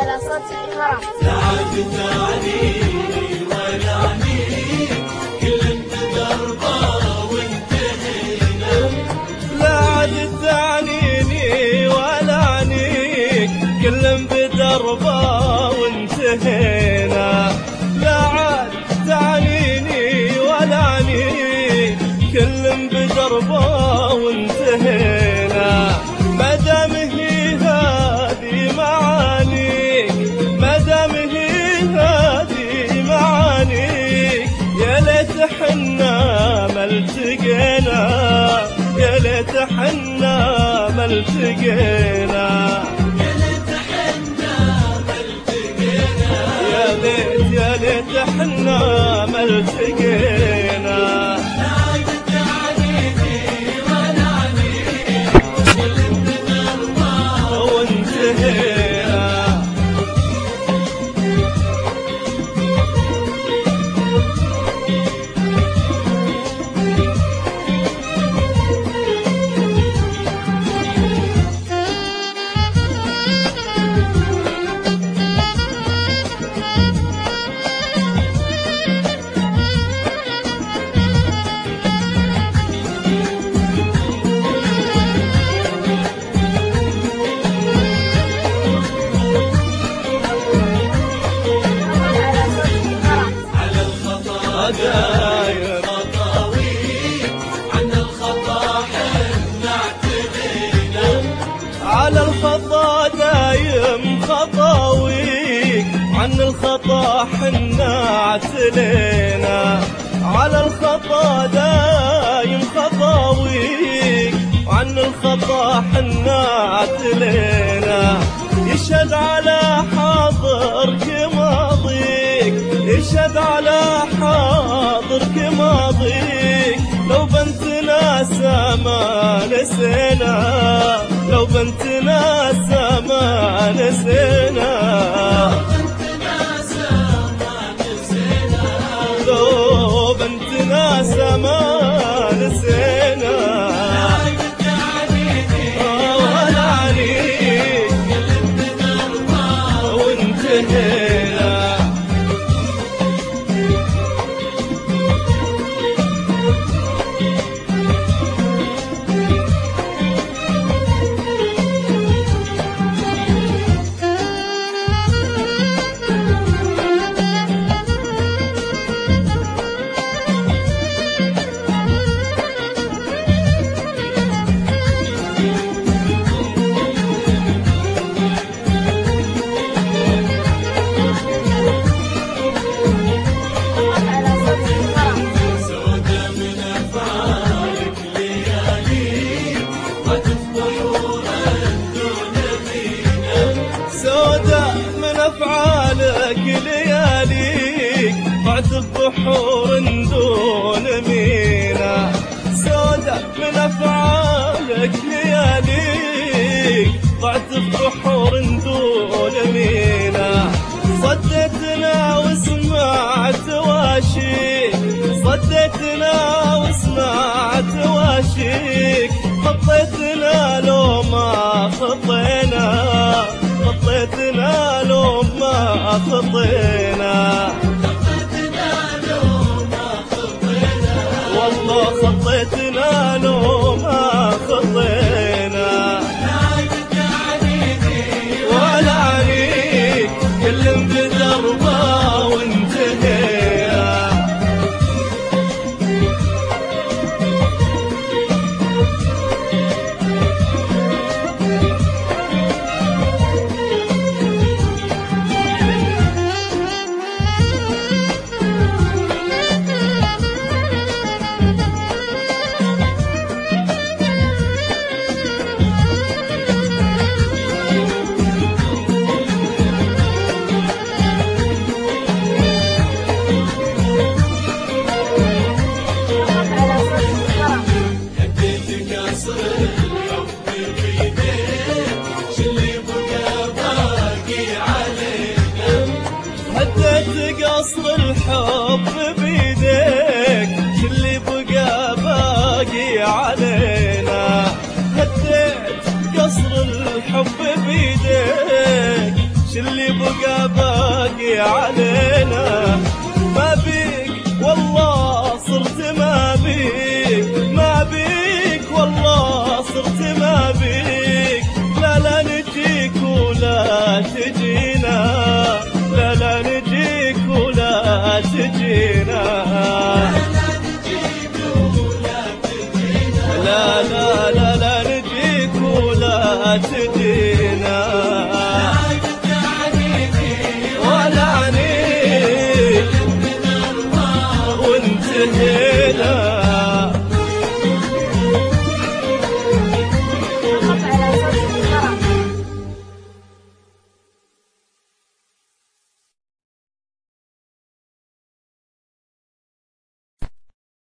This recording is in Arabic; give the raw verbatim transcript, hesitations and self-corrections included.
على صوت الهرم. تعال تعنيني ولا عنيك، كل انت دربه وانتهينا. لا عاد تعنيني ولا عنيك، كل بدربه وانتهينا. لا عاد تعنيني ولا عنيك، كل بدربه وانتهينا. مادام هي هذه معانيك، مادام هي هذه معانيك، يا ليت حنا ما التقينا، يا ليت حنا ما التقينا، يا ليت حنا ما التقينا، يا ليت يا ليت حنا ما التقينا. داير خطاويك، عن الخطا حنا اعتدينا. على الخطا دايم خطاويك، عن الخطا حنا اعتلينا. على الخطا دايم خطاويك، عن الخطا حنا اعتلينا. يشهد على حاضرك ماضيك، يشهد على حاضرك ماضيك. لو بنت ناسا ما نسينا، لو بنت ناسا ما نسينا، لو بنت ناسا ما نسينا. ولا عنيك وانتهينا. أفعالك لياليك بعد بحور دون مينا. سودة من أفعالك لياليك بعد بحور دون مينا. صدتنا وسمعت واشيك، صدتنا وسمعت واشيك. خطيتنا لو ما خطينا، خطيتنا لو ما خطينا، خطيتنا لو ما خطينا. والله خطيتنا لو ما خطينا. ولا عنيك كل بدربه وانتهينا. قصر الحب بيديك، شلي بقى باقي علينا. هديت قصر الحب بيديك، شلي بقى باقي علينا. ما بيك والله صرت ما بيك، ما بيك والله صرت ما بيك. لا لا نجيك ولا تجينا، لا لا نجيك ولا تجينا، لا لا لا لا نجيك ولا تجينا.